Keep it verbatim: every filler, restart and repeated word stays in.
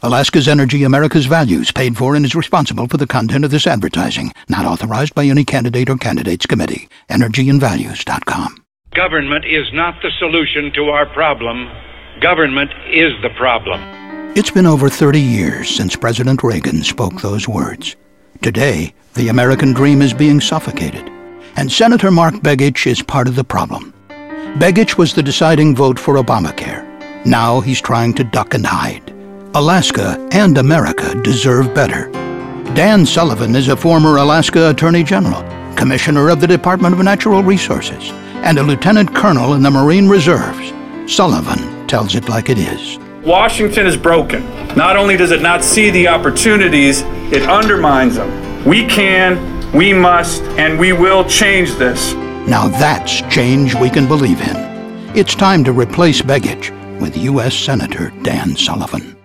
Alaska's Energy, America's Values, paid for and is responsible for the content of this advertising. Not authorized by any candidate or candidates committee. energy and values dot com. Government is not the solution to our problem. Government is the problem. It's been over thirty years since President Reagan spoke those words. Today, the American dream is being suffocated, and Senator Mark Begich is part of the problem. Begich was the deciding vote for Obamacare. Now he's trying to duck and hide. Alaska and America deserve better. Dan Sullivan is a former Alaska Attorney General, Commissioner of the Department of Natural Resources, and a Lieutenant Colonel in the Marine Reserves. Sullivan tells it like it is. Washington is broken. Not only does it not see the opportunities, it undermines them. We can, we must, and we will change this. Now that's change we can believe in. It's time to replace Begich with U S Senator Dan Sullivan.